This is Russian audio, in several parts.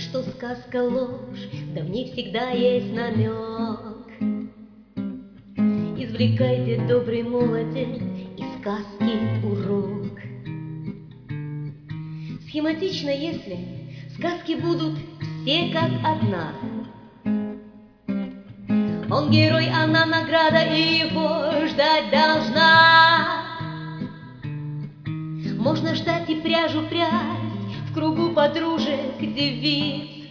что сказка ложь, да в ней всегда есть намек. Извлекайте, добрый молодец, из сказки урок. Схематично, если сказки будут все как одна. Он герой, она награда, и его ждать должна. Можно ждать и пряжу прясть в кругу подружек девиц.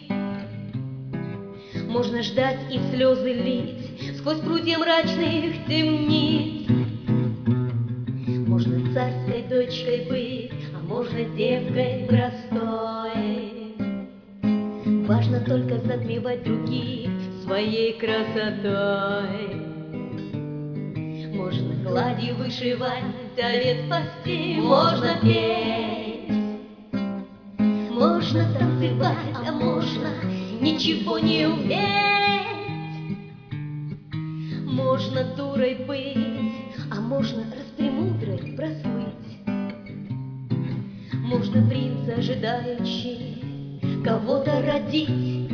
Можно ждать и слезы лить сквозь прутья мрачных темниц. Можно царской дочкой быть, а можно девкой простой. Важно только затмевать других своей красотой. Можно гладью вышивать, овец пасти, можно петь, можно танцевать, а можно ничего не уметь. Можно дурой быть, а можно распремудрой прослыть. Можно принца ожидающий кого-то родить.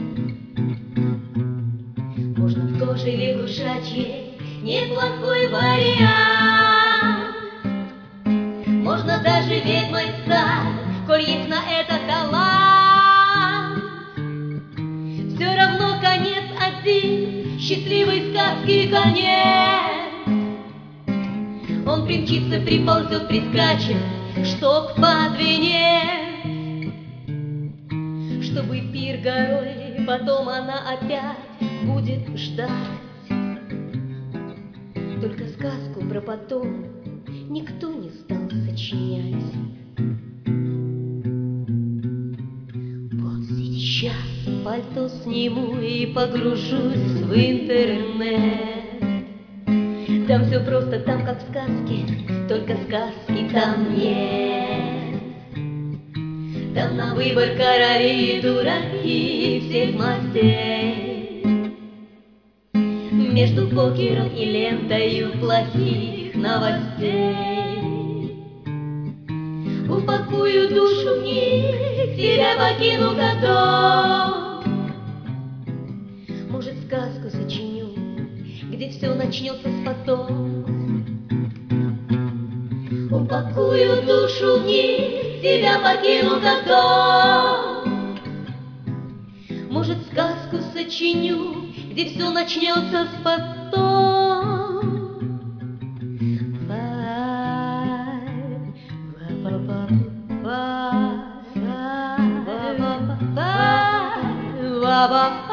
Можно в коже лягушачьей неплохой вариант. Можно даже ведьмой стать, коль есть на это талант. Все равно конец один, счастливой сказки конец. Он примчится, приползет, прискачет, чтоб под венец. Чтобы пир горой, потом она опять будет ждать. Только сказку про потом никто не стал сочинять. Вот сейчас пальто сниму и погружусь в интернет. Там все просто, там как в сказке, только сказки там нет. Там на выбор короли и дураки всех мастей. Между покером и лентою плохих новостей. Упакую душу в них, тебя покину готов. Может, сказку сочиню, где все начнется с потом. Упакую душу в них, тебя покину готов. Может, сказку сочиню, где все начнется с потом. Ба-ба-ба-ба-ба-ба-ба-ба-ба.